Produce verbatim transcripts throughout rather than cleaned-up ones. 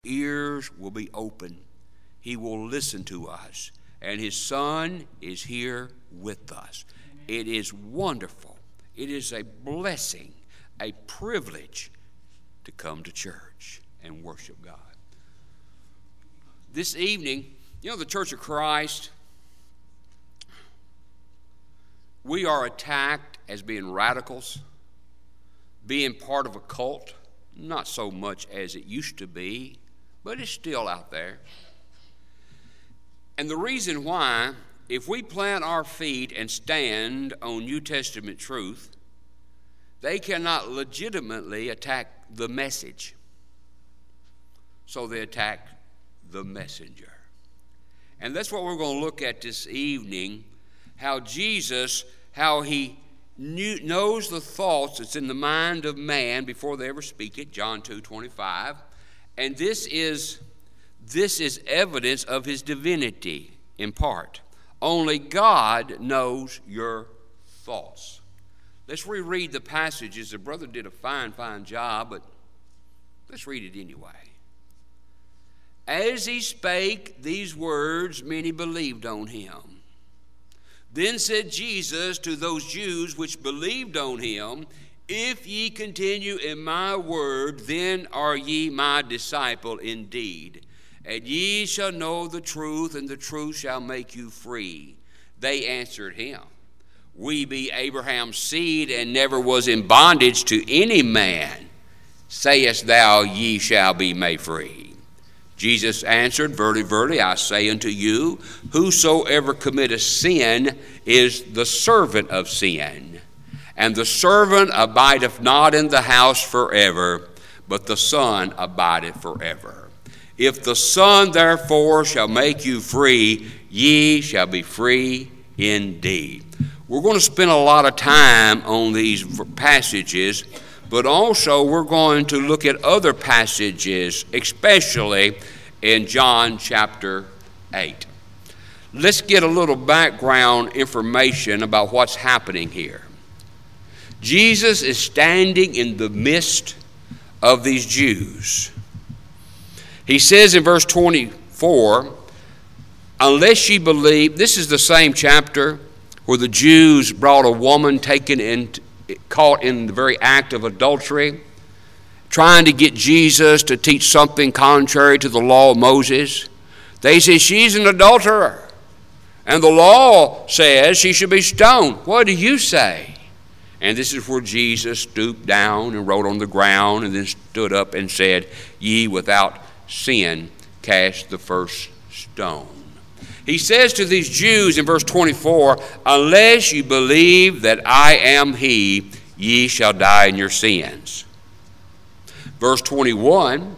ears will be open. He will listen to us. And his Son is here with us. It is wonderful. It is a blessing, a privilege to come to church and worship God. This evening, you know, the Church of Christ, we are attacked as being radicals, being part of a cult, not so much as it used to be, but it's still out there. And the reason why, if we plant our feet and stand on New Testament truth, they cannot legitimately attack the message. So they attack the messenger. And that's what we're going to look at this evening, how Jesus, how he knew, knows the thoughts that's in the mind of man before they ever speak it, John two twenty-five. And this is, this is evidence of his divinity in part. Only God knows your thoughts. Let's reread the passages. The brother did a fine, fine job, but let's read it anyway. As he spake these words, many believed on him. Then said Jesus to those Jews which believed on him, If ye continue in my word, then are ye my disciple indeed. And ye shall know the truth, and the truth shall make you free. They answered him, We be Abraham's seed, and never was in bondage to any man. Sayest thou, ye shall be made free? Jesus answered, Verily, verily, I say unto you, whosoever committeth sin is the servant of sin. And the servant abideth not in the house forever, but the Son abideth forever. If the Son therefore shall make you free, ye shall be free indeed. We're going to spend a lot of time on these passages, but also we're going to look at other passages, especially in John chapter eight. Let's get a little background information about what's happening here. Jesus is standing in the midst of these Jews. He says in verse twenty-four, unless ye believe, this is the same chapter where the Jews brought a woman taken in, caught in the very act of adultery, trying to get Jesus to teach something contrary to the law of Moses. They say she's an adulterer, and the law says she should be stoned. What do you say? And this is where Jesus stooped down and wrote on the ground, and then stood up and said, Ye without sin cast the first stone. He says to these Jews in verse twenty-four, Unless you believe that I am he, ye shall die in your sins. Verse twenty-one,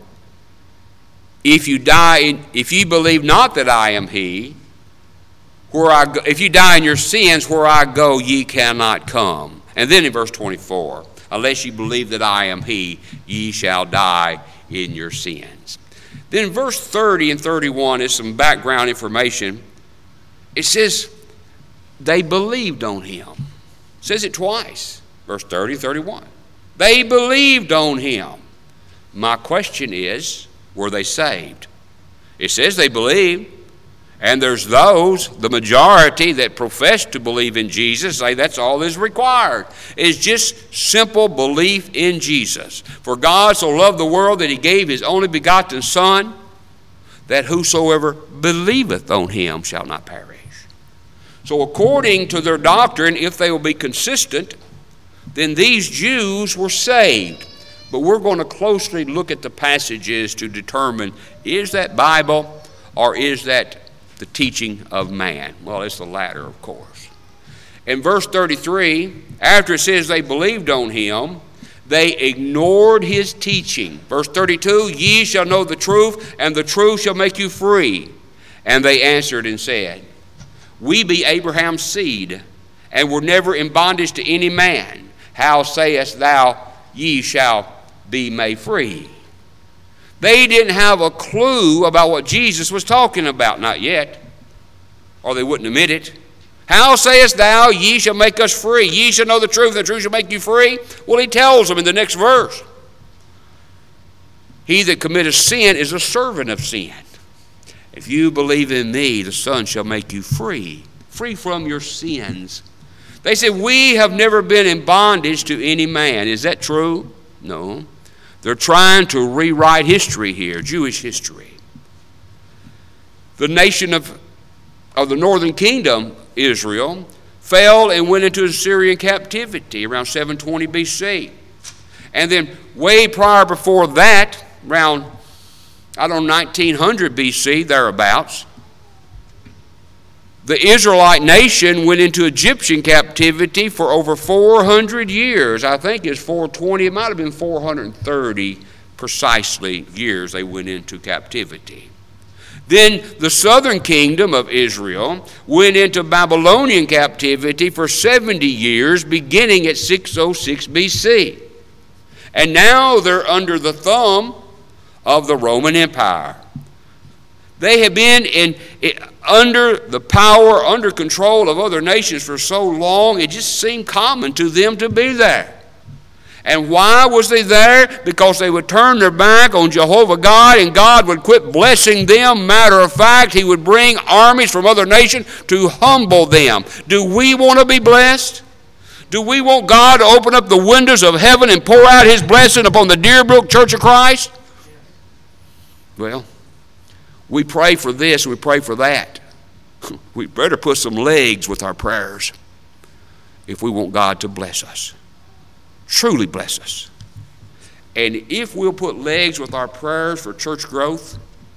If you die, in, if you believe not that I am he, where I go, if you die in your sins, where I go, ye cannot come. And then in verse twenty-four, Unless you believe that I am he, ye shall die in your sins. Then verse thirty and thirty-one is some background information. It says, they believed on him. It says it twice, verse thirty and thirty-one. They believed on him. My question is, were they saved? It says they believed. And there's those, the majority, that profess to believe in Jesus, say that's all that's required. It's just simple belief in Jesus. For God so loved the world that he gave his only begotten Son, that whosoever believeth on him shall not perish. So according to their doctrine, if they will be consistent, then these Jews were saved. But we're going to closely look at the passages to determine, is that Bible or is that the teaching of man? Well, it's the latter, of course. In verse thirty-three, after it says they believed on him, they ignored his teaching. Verse thirty-two, Ye shall know the truth, and the truth shall make you free. And they answered and said, We be Abraham's seed, and were never in bondage to any man. How sayest thou, Ye shall be made free? They didn't have a clue about what Jesus was talking about, not yet, or they wouldn't admit it. How sayest thou, ye shall make us free? Ye shall know the truth, the truth shall make you free. Well, he tells them in the next verse. He that committeth sin is a servant of sin. If you believe in me, the Son shall make you free, free from your sins. They said, we have never been in bondage to any man. Is that true? No. They're trying to rewrite history here, Jewish history. The nation of, of the northern kingdom, Israel, fell and went into Assyrian captivity around seven twenty B C. And then way prior before that, around, I don't know, nineteen hundred B C, thereabouts, the Israelite nation went into Egyptian captivity for over four hundred years. I think it's four twenty, it might have been four hundred thirty precisely years they went into captivity. Then the southern kingdom of Israel went into Babylonian captivity for seventy years, beginning at six oh six B C. And now they're under the thumb of the Roman Empire. They have been in, in, under the power, under control of other nations for so long, it just seemed common to them to be there. And why was they there? Because they would turn their back on Jehovah God, and God would quit blessing them. Matter of fact, he would bring armies from other nations to humble them. Do we want to be blessed? Do we want God to open up the windows of heaven and pour out his blessing upon the Deerbrook Church of Christ? Well, we pray for this and we pray for that. We better put some legs with our prayers if we want God to bless us. Truly bless us. And if we'll put legs with our prayers for church growth,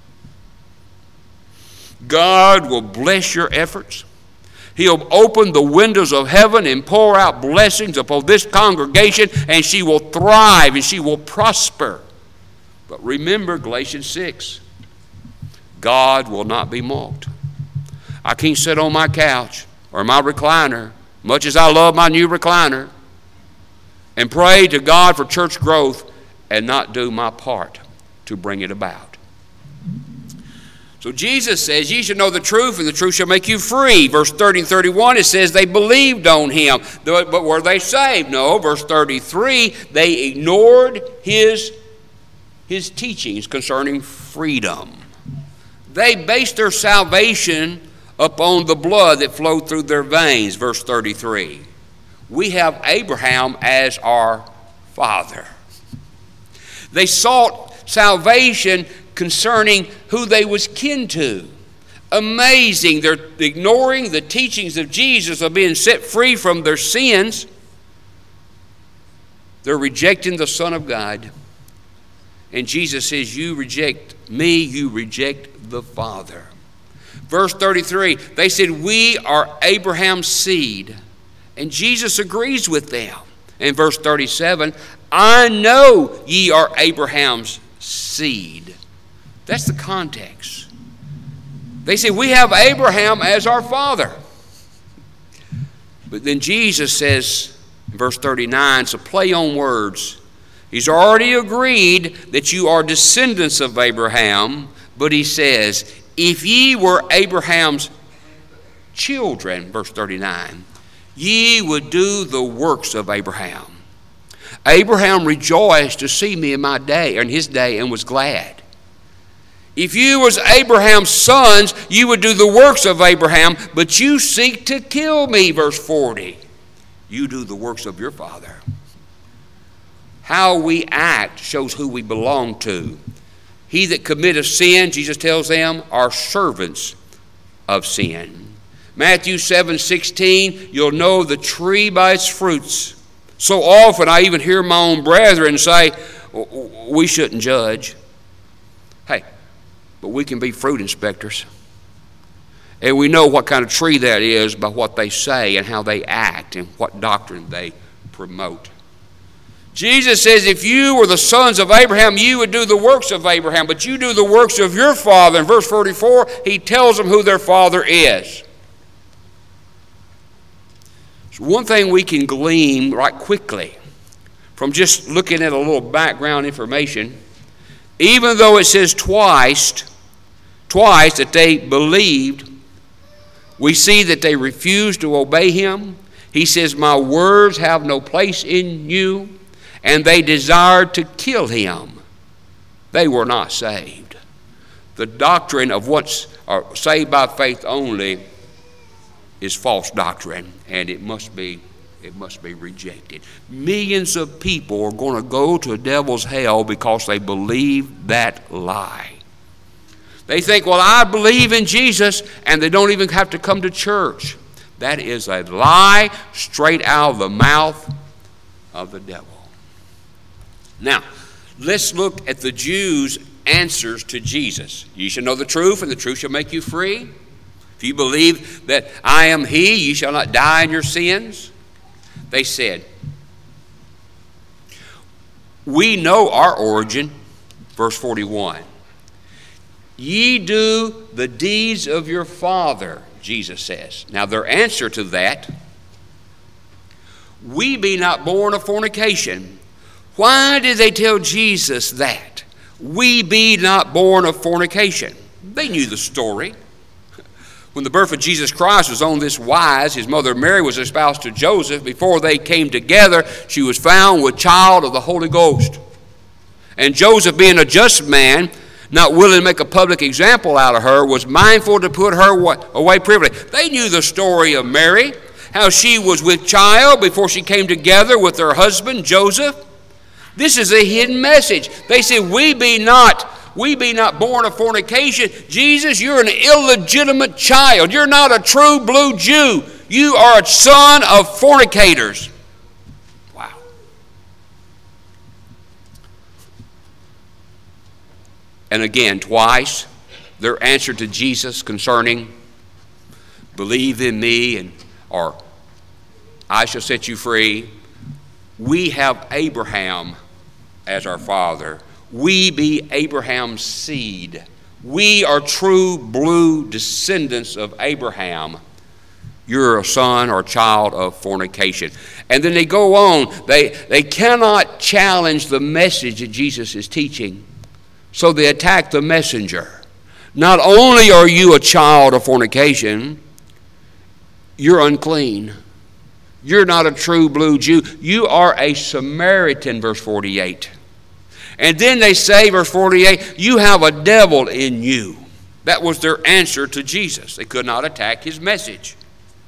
God will bless your efforts. He'll open the windows of heaven and pour out blessings upon this congregation, and she will thrive and she will prosper. But remember Galatians six. God will not be mocked. I can't sit on my couch or my recliner, much as I love my new recliner, and pray to God for church growth and not do my part to bring it about. So Jesus says, ye shall know the truth, and the truth shall make you free. Verse thirty and thirty-one, it says they believed on him. But were they saved? No. Verse thirty-three, they ignored his, his teachings concerning freedom. They based their salvation upon the blood that flowed through their veins. Verse thirty-three. We have Abraham as our father. They sought salvation concerning who they was kin to. Amazing. They're ignoring the teachings of Jesus of being set free from their sins. They're rejecting the Son of God. And Jesus says, you reject me, you reject the Father. Verse thirty-three, they said, we are Abraham's seed. And Jesus agrees with them. In verse thirty-seven, I know ye are Abraham's seed. That's the context. They say, we have Abraham as our father. But then Jesus says, in verse thirty-nine, it's a play on words. He's already agreed that you are descendants of Abraham, but he says, if ye were Abraham's children, verse thirty-nine, ye would do the works of Abraham. Abraham rejoiced to see me in my day, or in his day, and was glad. If you was Abraham's sons, you would do the works of Abraham, but you seek to kill me, verse forty. You do the works of your father. How we act shows who we belong to. He that committeth sin, Jesus tells them, are servants of sin. Matthew seven sixteen, you'll know the tree by its fruits. So often I even hear my own brethren say, we shouldn't judge. Hey, but we can be fruit inspectors. And we know what kind of tree that is by what they say and how they act and what doctrine they promote. Jesus says, if you were the sons of Abraham, you would do the works of Abraham, but you do the works of your father. In verse forty-four, he tells them who their father is. So one thing we can glean right quickly from just looking at a little background information, even though it says twice, twice that they believed, we see that they refused to obey him. He says, my words have no place in you. And they desired to kill him. they were not saved. The doctrine of what's uh, saved by faith only is false doctrine, and it must be it must be rejected. Millions of people are going to go to a devil's hell because they believe that lie. They think, well, I believe in Jesus, and they don't even have to come to church. That is a lie straight out of the mouth of the devil. Now, let's look at the Jews' answers to Jesus. You shall know the truth, and the truth shall make you free. If you believe that I am he, you shall not die in your sins. They said, we know our origin, verse forty-one. Ye do the deeds of your father, Jesus says. Now their answer to that, we be not born of fornication. Why did they tell Jesus that? We be not born of fornication. They knew the story. When the birth of Jesus Christ was on this wise, his mother Mary was espoused to Joseph. Before they came together, she was found with child of the Holy Ghost. And Joseph, being a just man, not willing to make a public example out of her, was mindful to put her away privily. They knew the story of Mary, how she was with child before she came together with her husband, Joseph. This is a hidden message. They said, we be not We be not born of fornication. Jesus, you're an illegitimate child. You're not a true blue Jew. You are a son of fornicators. Wow. And again, twice, their answer to Jesus concerning believe in me and or I shall set you free. We have Abraham as our father. We be Abraham's seed. We are true blue descendants of Abraham. You're a son or child of fornication. And then they go on. They, they cannot challenge the message that Jesus is teaching. So they attack the messenger. Not only are you a child of fornication, you're unclean. You're not a true blue Jew. You are a Samaritan, verse forty-eight. And then they say, verse forty-eight, you have a devil in you. That was their answer to Jesus. They could not attack his message.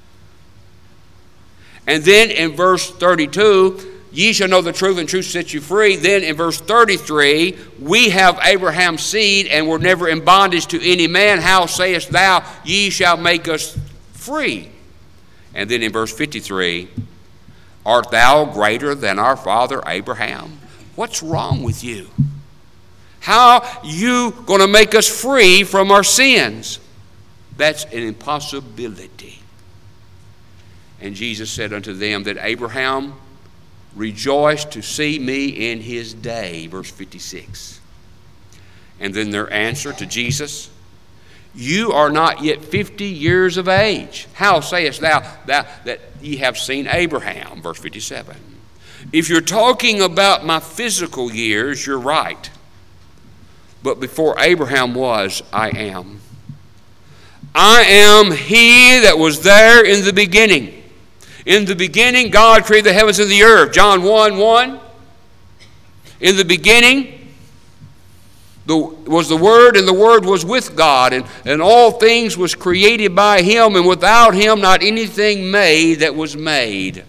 And then in verse thirty-two, ye shall know the truth, and truth shall set you free. Then in verse thirty-three, we have Abraham's seed, and were never in bondage to any man. How sayest thou, ye shall make us free? And then in verse fifty-three, art thou greater than our father Abraham? What's wrong with you? How you going to make us free from our sins? That's an impossibility. And Jesus said unto them that Abraham rejoiced to see me in his day, verse fifty-six. And then their answer to Jesus, you are not yet fifty years of age. How sayest thou, thou that ye have seen Abraham, verse fifty-seven. If you're talking about my physical years, you're right. But before Abraham was, I am. I am he that was there in the beginning. In the beginning, God created the heavens and the earth. John one one. In the beginning the, was the Word, and the Word was with God, and, and all things was created by him, and without him not anything made that was made.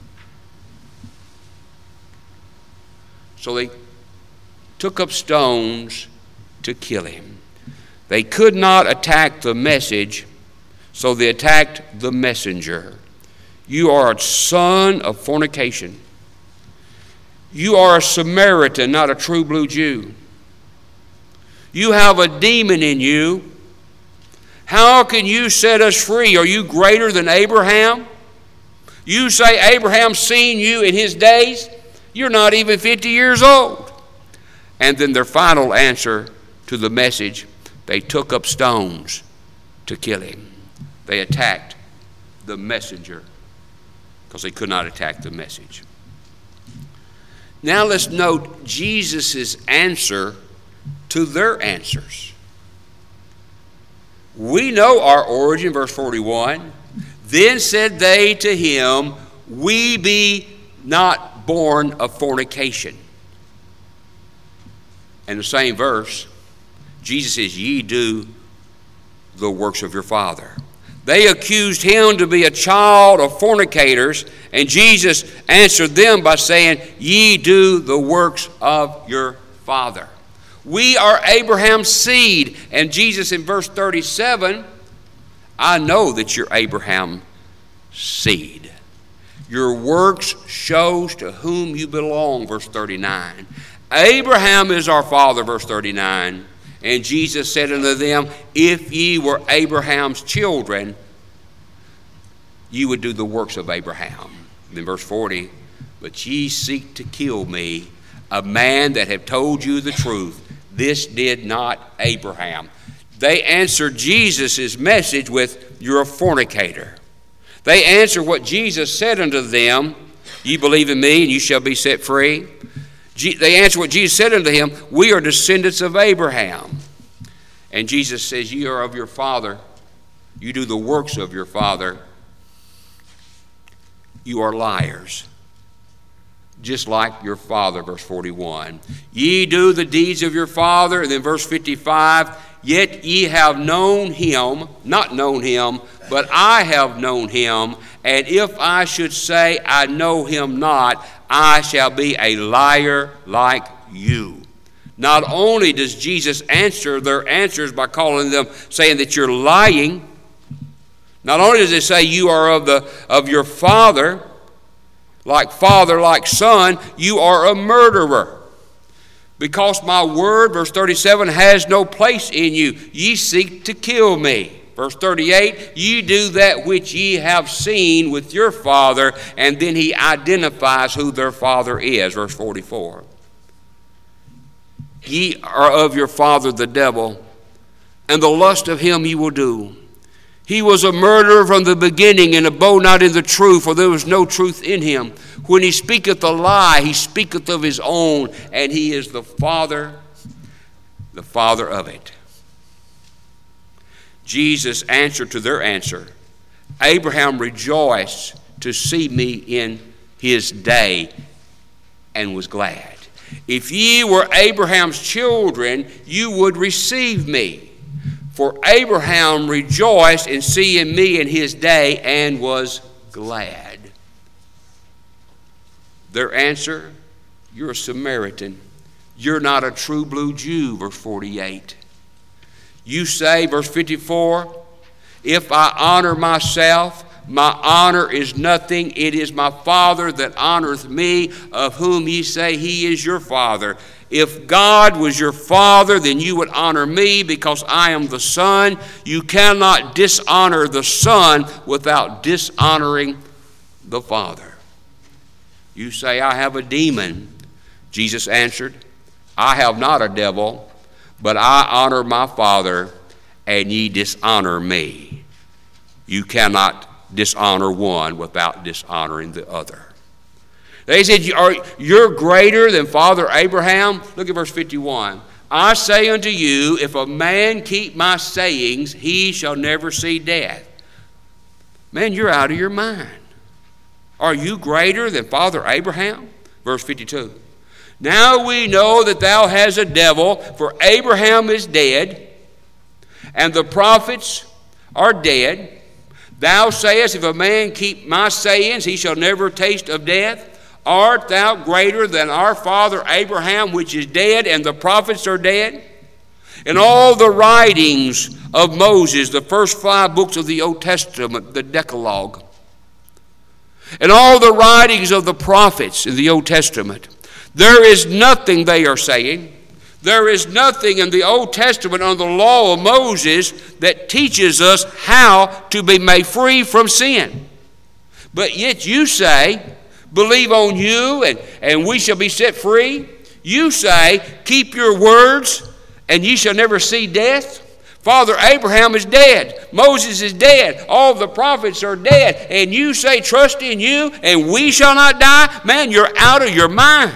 So they took up stones to kill him. They could not attack the message, so they attacked the messenger. You are a son of fornication. You are a Samaritan, not a true blue Jew. You have a demon in you. How can you set us free? Are you greater than Abraham? You say Abraham's seen you in his days? You're not even fifty years old. And then their final answer to the message, they took up stones to kill him. They attacked the messenger because they could not attack the message. Now let's note Jesus' answer to their answers. We know our origin, verse forty-one. Then said they to him, we be not born of fornication. in the same verse, Jesus says, ye do the works of your father. They accused him to be a child of fornicators, and Jesus answered them by saying, ye do the works of your father. We are Abraham's seed, and Jesus in verse thirty-seven, I know that you're Abraham's seed. Your works shows to whom you belong, verse thirty-nine. Abraham is our father, verse thirty-nine. And Jesus said unto them, if ye were Abraham's children, you would do the works of Abraham. And then verse forty, but ye seek to kill me, a man that have told you the truth. This did not Abraham. They answered Jesus' message with, you're a fornicator. They answered what Jesus said unto them, ye believe in me and you shall be set free. They answered what Jesus said unto him, we are descendants of Abraham. And Jesus says, ye are of your father. You do the works of your father. You are liars, just like your father, verse forty-one. Ye do the deeds of your father. And then verse fifty-five, yet ye have known him, not known him, but I have known him. And if I should say I know him not, I shall be a liar like you. Not only does Jesus answer their answers by calling them, saying that you're lying, not only does it say you are of the of your father, like father, like son, you are a murderer. Because my word, verse thirty-seven, has no place in you. Ye seek to kill me. Verse thirty-eight, ye do that which ye have seen with your father, and then he identifies who their father is. Verse forty-four, ye are of your father the devil, and the lust of him ye will do. He was a murderer from the beginning, and abode not in the truth, for there was no truth in him. When he speaketh a lie, he speaketh of his own, and he is the father, the father of it. Jesus answered to their answer, Abraham rejoiced to see me in his day, and was glad. If ye were Abraham's children, you would receive me. For Abraham rejoiced in seeing me in his day, and was glad. Their answer, you're a Samaritan. You're not a true blue Jew, verse forty-eight. You say, verse fifty-four, if I honor myself, my honor is nothing. It is my Father that honoreth me, of whom ye say he is your Father. If God was your Father, then you would honor me, because I am the Son. You cannot dishonor the Son without dishonoring the Father. You say, I have a demon. Jesus answered, I have not a devil, but I honor my Father, and ye dishonor me. You cannot dishonor one without dishonoring the other. They said, you're greater than Father Abraham. Look at verse fifty-one. I say unto you, if a man keep my sayings, he shall never see death. Man, you're out of your mind. Are you greater than Father Abraham? Verse fifty-two. Now we know that thou hast a devil, for Abraham is dead, and the prophets are dead. Thou sayest, if a man keep my sayings, he shall never taste of death. Art thou greater than our father Abraham, which is dead, and the prophets are dead? In all the writings of Moses, the first five books of the Old Testament, the Decalogue, in all the writings of the prophets in the Old Testament, there is nothing, they are saying, there is nothing in the Old Testament on the law of Moses that teaches us how to be made free from sin. But yet you say, believe on you, and, and we shall be set free. You say, keep your words, and ye shall never see death. Father Abraham is dead. Moses is dead. All the prophets are dead. And you say, trust in you, and we shall not die. Man, you're out of your mind.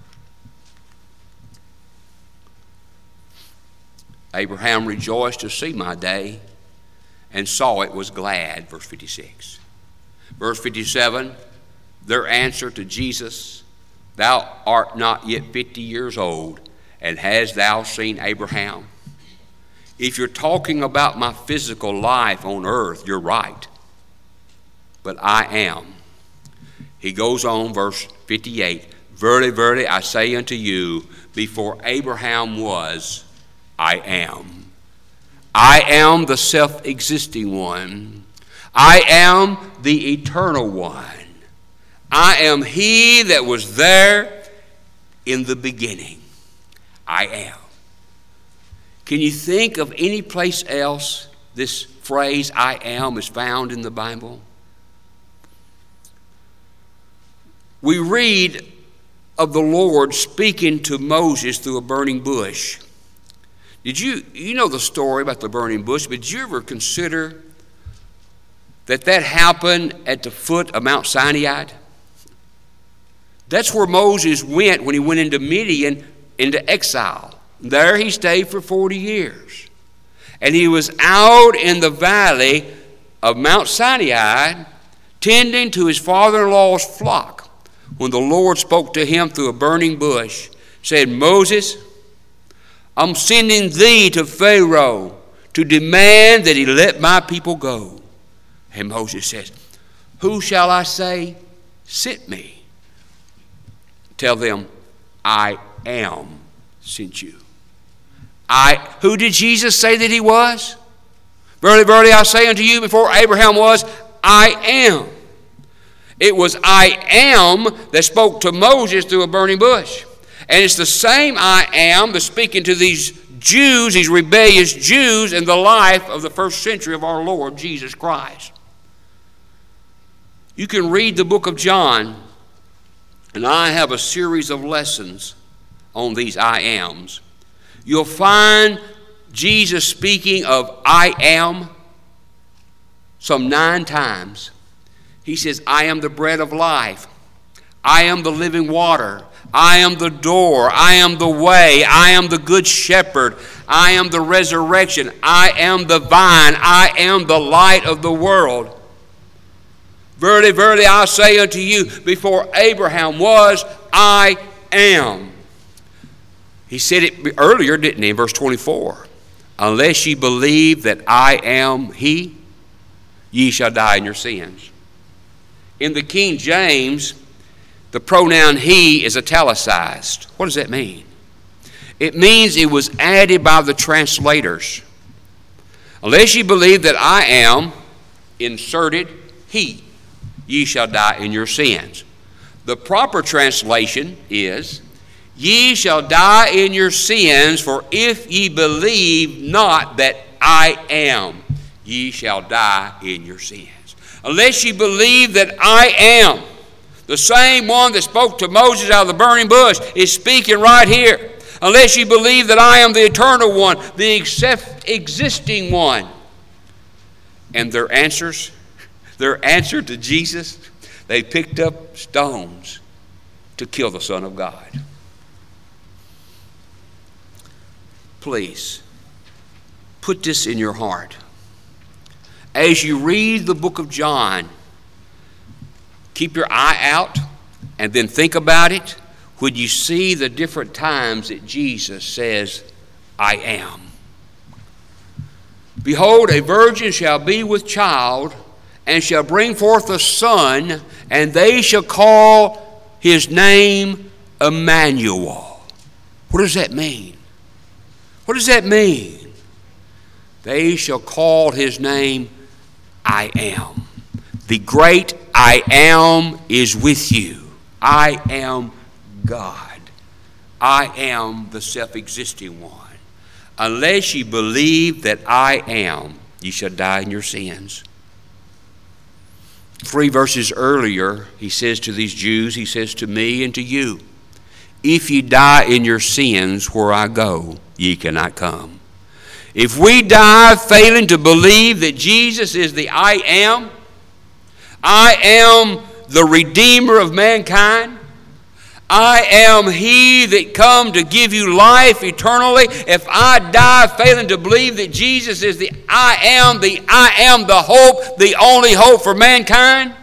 Abraham rejoiced to see my day, and saw it, was glad. Verse fifty-six. Verse fifty-seven. Their answer to Jesus, thou art not yet fifty years old, And hast thou seen Abraham? If you're talking about my physical life on earth, you're right. But I am. He goes on, verse fifty-eight. Verily, verily, I say unto you, before Abraham was, I am. I am the self-existing one. I am the eternal one. I am he that was there in the beginning. I am. Can you think of any place else this phrase, I am, is found in the Bible? We read of the Lord speaking to Moses through a burning bush. Did you, you know the story about the burning bush, but did you ever consider that that happened at the foot of Mount Sinai? That's where Moses went when he went into Midian, into exile. There he stayed for forty years. And he was out in the valley of Mount Sinai tending to his father-in-law's flock when the Lord spoke to him through a burning bush, said, Moses, I'm sending thee to Pharaoh to demand that he let my people go. And Moses says, who shall I say sent me? Tell them, I am sent you. I, who did Jesus say that he was? Verily, verily, I say unto you, before Abraham was, I am. It was I am that spoke to Moses through a burning bush. And it's the same I am that's speaking to these Jews, these rebellious Jews, in the life of the first century of our Lord Jesus Christ. You can read the book of John, and I have a series of lessons on these I ams. You'll find Jesus speaking of I am some nine times. He says, I am the bread of life. I am the living water. I am the door. I am the way. I am the good shepherd. I am the resurrection. I am the vine. I am the light of the world. Verily, verily, I say unto you, before Abraham was, I am. He said it earlier, didn't he, in verse twenty-four? Unless ye believe that I am he, ye shall die in your sins. In the King James, the pronoun he is italicized. What does that mean? It means it was added by the translators. Unless ye believe that I am, inserted he, ye shall die in your sins. The proper translation is, ye shall die in your sins, for if ye believe not that I am, ye shall die in your sins. Unless ye believe that I am, the same one that spoke to Moses out of the burning bush is speaking right here. Unless you believe that I am the eternal one, the existing one. And their answers, their answer to Jesus, they picked up stones to kill the Son of God. Please, put this in your heart. As you read the book of John, keep your eye out and then think about it when you see the different times that Jesus says, I am. Behold, a virgin shall be with child and shall bring forth a son, and they shall call his name Emmanuel. What does that mean? What does that mean? They shall call his name I am. The great I am is with you. I am God. I am the self-existing one. Unless ye believe that I am, ye shall die in your sins. Three verses earlier, he says to these Jews, he says to me and to you, if ye die in your sins, where I go, ye cannot come. If we die failing to believe that Jesus is the I am, I am the Redeemer of mankind, I am he that come to give you life eternally. If I die failing to believe that Jesus is the I am, the I am the hope, the only hope for mankind,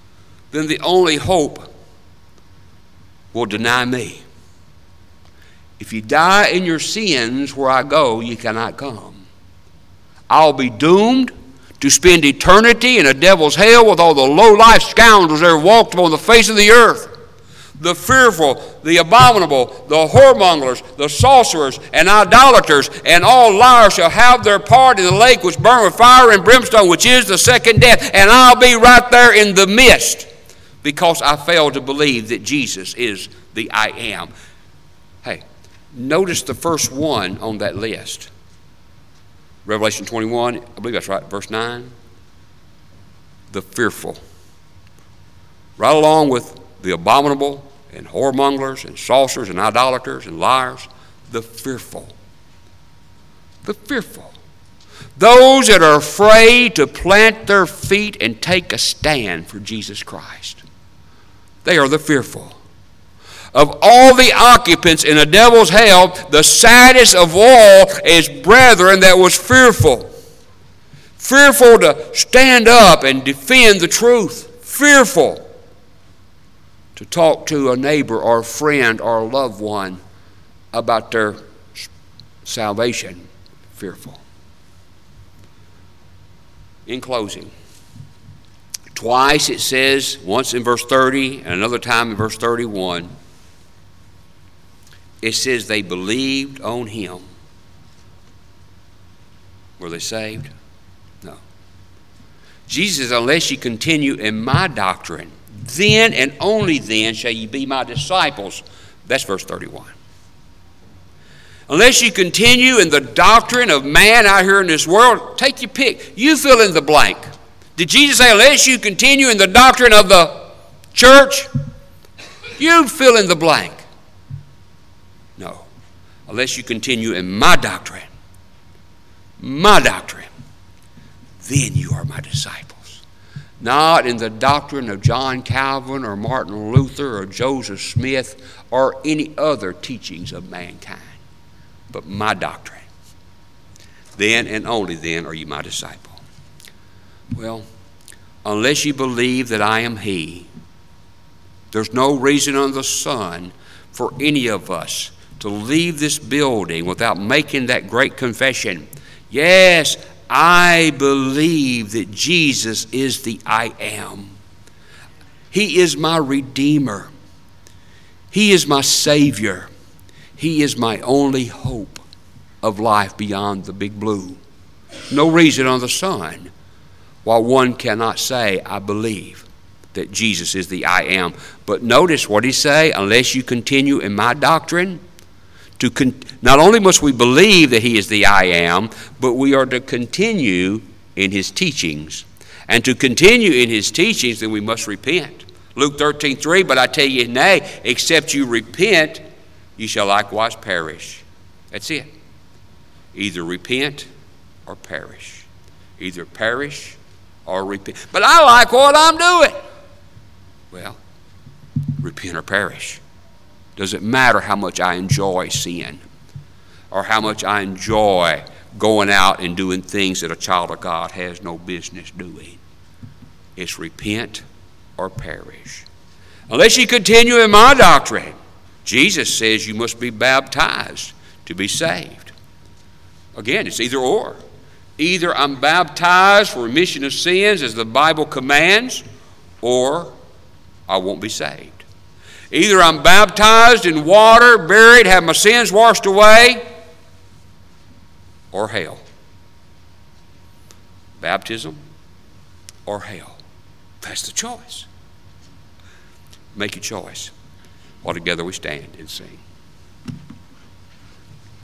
then the only hope will deny me. If you die in your sins, where I go, you cannot come. I'll be doomed to spend eternity in a devil's hell with all the low-life scoundrels that have walked upon the face of the earth. The fearful, the abominable, the whoremongers, the sorcerers, and idolaters, and all liars shall have their part in the lake which burn with fire and brimstone, which is the second death. And I'll be right there in the midst because I failed to believe that Jesus is the I am. Hey, notice the first one on that list. Revelation twenty-one, I believe that's right, verse nine. The fearful. Right along with the abominable and whoremongers and sorcerers and idolaters and liars, the fearful. The fearful. Those that are afraid to plant their feet and take a stand for Jesus Christ. They are the fearful. Of all the occupants in a devil's hell, the saddest of all is brethren that was fearful. Fearful to stand up and defend the truth. Fearful to talk to a neighbor or a friend or a loved one about their salvation. Fearful. In closing, twice it says, once in verse thirty and another time in verse thirty-one, it says they believed on him. Were they saved? No. Jesus says, unless you continue in my doctrine, then and only then shall you be my disciples. That's verse thirty-one. Unless you continue in the doctrine of man out here in this world, take your pick. You fill in the blank. Did Jesus say, unless you continue in the doctrine of the church, you fill in the blank? No. Unless you continue in my doctrine, my doctrine, then you are my disciples. Not in the doctrine of John Calvin or Martin Luther or Joseph Smith or any other teachings of mankind, but my doctrine. Then and only then are you my disciple. Well, unless you believe that I am he, there's no reason under the sun for any of us to leave this building without making that great confession. Yes, I believe that Jesus is the I am. He is my Redeemer. He is my Savior. He is my only hope of life beyond the big blue. No reason under the sun why one cannot say, I believe that Jesus is the I am. But notice what he say, unless you continue in my doctrine, to con- not only must we believe that he is the I am, but we are to continue in his teachings. And to continue in his teachings, then we must repent. Luke thirteen three, but I tell you, nay, except you repent, you shall likewise perish. That's it. Either repent or perish. Either perish or repent. But I like what I'm doing. Well, repent or perish. Doesn't matter how much I enjoy sin or how much I enjoy going out and doing things that a child of God has no business doing. It's repent or perish. Unless you continue in my doctrine, Jesus says you must be baptized to be saved. Again, it's either or. Either I'm baptized for remission of sins as the Bible commands, or I won't be saved. Either I'm baptized in water, buried, have my sins washed away, or hell. Baptism or hell. That's the choice. Make a choice. While together we stand and sing.